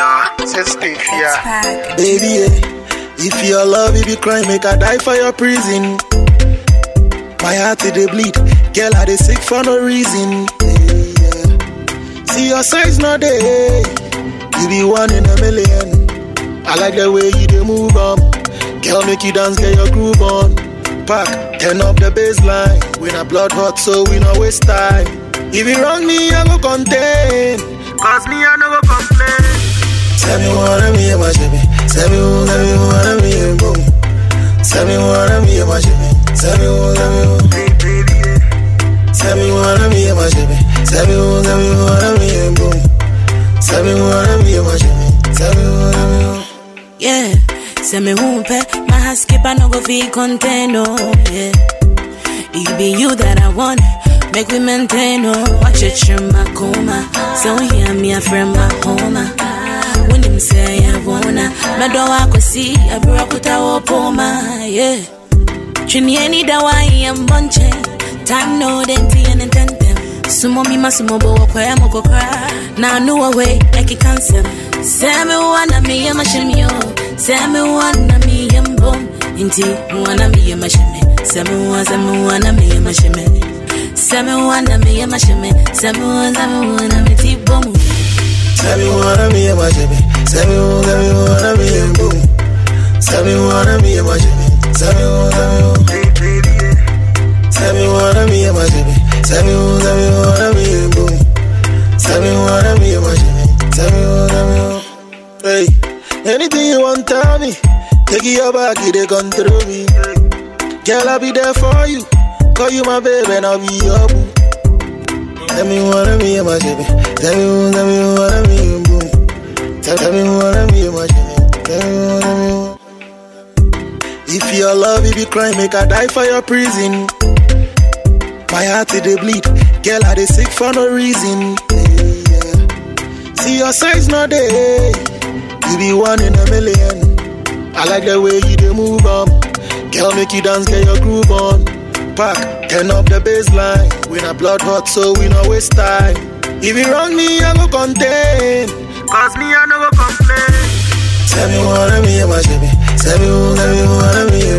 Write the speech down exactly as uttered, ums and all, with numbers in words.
yeah, sensitive, yeah. Baby, yeah. If your love, if you cry, make I die for your prison. My heart it dey bleed, girl I dey sick for no reason. Yeah. See your size not there, you be one in a million. I like the way you dey move on, girl make you dance, get your groove on. Pack, turn up the baseline, we not blood hot so we no waste time. If you wrong me, I go contain, cause me I no go complain. Tell me what I'm here, my baby. Tell me who, tell me what I'm here, boom. Tell me what I'm here, my baby. Tell me who, tell me who. Tell me what I'm here, my baby. Tell me who, tell me what I'm here, boom. Tell me what I'm here, my baby. Tell me what I'm here. Yeah, tell me who pay my heart skip, I no go feel content, oh yeah. It be you that I want, make we maintain, oh. Watch it, you're my coma. So hear me, a friend, my home. When him say I wanna, my door I could see, I broke with our poma, yeah. Trini any da wa am bunche, time no denti and intent them. Sumo mi masumo bo kwa ya moko cry. Now no away, like it cancel. Say me wanna me a mashimio, say me wanna me a boom. Inti wanna me a mashime, say me wanna me a mashime. Say me wanna me a mashime, say me wanna me a boom. Tell me what I'm here, my baby. Tell me who, tell me what I'm here, boom. Tell me what I'm here, my baby. Tell me who, tell me who. Tell me what I'm here, my baby. Tell me who, tell me what I'm here, boom. Tell me what I'm here, my baby. Tell me who, tell me who. Hey, anything you want, tell me. Take your back, you they control me. Girl, I'll be there for you. Call you my baby, and I'll be your boo. Tell me what I'm here, my baby. Tell me who, tell me what I'm here, boom. Tell, tell me what I'm here, my baby. Tell me what I'm here. If your love, if you cry, make I die for your prison. My heart it dey bleed, girl I dey sick for no reason. Yeah. See your size not there, you be one in a million. I like the way you dey move on, girl make you dance, get your groove on. Pack, turn up the baseline, we not blood hot so we no waste time. If you wrong me, I go contain, cause me I no go complain. Tell me what I'm here, my baby. Tell me who, tell me what I'm here.